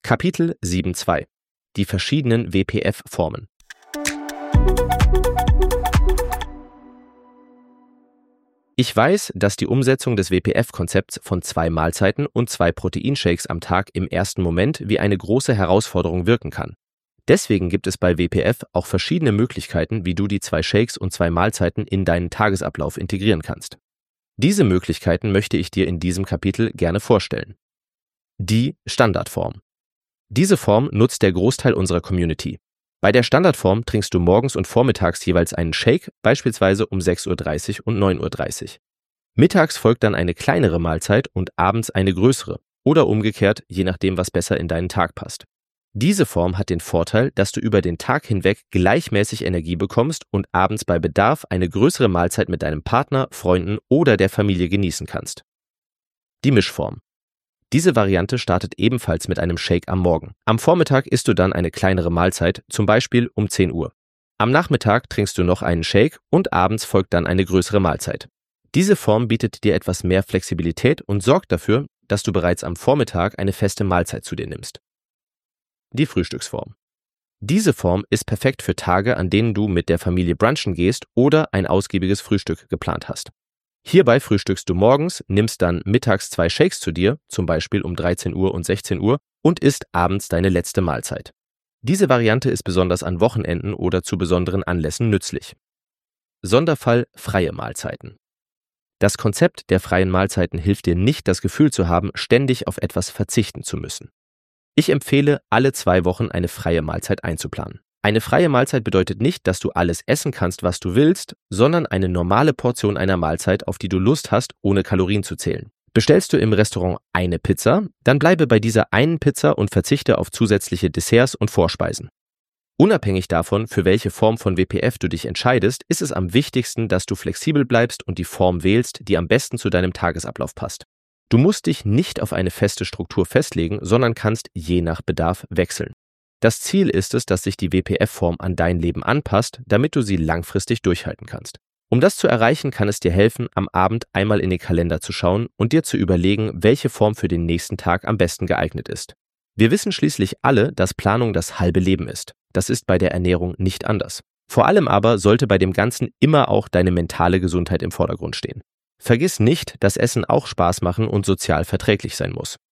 Kapitel 7.2 – Die verschiedenen WPF-Formen. Ich weiß, dass die Umsetzung des WPF-Konzepts von 2 Mahlzeiten und 2 Proteinshakes am Tag im ersten Moment wie eine große Herausforderung wirken kann. Deswegen gibt es bei WPF auch verschiedene Möglichkeiten, wie du die 2 Shakes und 2 Mahlzeiten in deinen Tagesablauf integrieren kannst. Diese Möglichkeiten möchte ich dir in diesem Kapitel gerne vorstellen. Die Standardform. Diese Form nutzt der Großteil unserer Community. Bei der Standardform trinkst du morgens und vormittags jeweils einen Shake, beispielsweise um 6:30 Uhr und 9:30 Uhr. Mittags folgt dann eine kleinere Mahlzeit und abends eine größere oder umgekehrt, je nachdem, was besser in deinen Tag passt. Diese Form hat den Vorteil, dass du über den Tag hinweg gleichmäßig Energie bekommst und abends bei Bedarf eine größere Mahlzeit mit deinem Partner, Freunden oder der Familie genießen kannst. Die Mischform. Diese Variante startet ebenfalls mit einem Shake am Morgen. Am Vormittag isst du dann eine kleinere Mahlzeit, zum Beispiel um 10 Uhr. Am Nachmittag trinkst du noch einen Shake und abends folgt dann eine größere Mahlzeit. Diese Form bietet dir etwas mehr Flexibilität und sorgt dafür, dass du bereits am Vormittag eine feste Mahlzeit zu dir nimmst. Die Frühstücksform. Diese Form ist perfekt für Tage, an denen du mit der Familie brunchen gehst oder ein ausgiebiges Frühstück geplant hast. Hierbei frühstückst du morgens, nimmst dann mittags 2 Shakes zu dir, zum Beispiel um 13 Uhr und 16 Uhr, und isst abends deine letzte Mahlzeit. Diese Variante ist besonders an Wochenenden oder zu besonderen Anlässen nützlich. Sonderfall freie Mahlzeiten. Das Konzept der freien Mahlzeiten hilft dir nicht, das Gefühl zu haben, ständig auf etwas verzichten zu müssen. Ich empfehle, alle 2 Wochen eine freie Mahlzeit einzuplanen. Eine freie Mahlzeit bedeutet nicht, dass du alles essen kannst, was du willst, sondern eine normale Portion einer Mahlzeit, auf die du Lust hast, ohne Kalorien zu zählen. Bestellst du im Restaurant eine Pizza, dann bleibe bei dieser einen Pizza und verzichte auf zusätzliche Desserts und Vorspeisen. Unabhängig davon, für welche Form von WPF du dich entscheidest, ist es am wichtigsten, dass du flexibel bleibst und die Form wählst, die am besten zu deinem Tagesablauf passt. Du musst dich nicht auf eine feste Struktur festlegen, sondern kannst je nach Bedarf wechseln. Das Ziel ist es, dass sich die WPF-Form an dein Leben anpasst, damit du sie langfristig durchhalten kannst. Um das zu erreichen, kann es dir helfen, am Abend einmal in den Kalender zu schauen und dir zu überlegen, welche Form für den nächsten Tag am besten geeignet ist. Wir wissen schließlich alle, dass Planung das halbe Leben ist. Das ist bei der Ernährung nicht anders. Vor allem aber sollte bei dem Ganzen immer auch deine mentale Gesundheit im Vordergrund stehen. Vergiss nicht, dass Essen auch Spaß machen und sozial verträglich sein muss.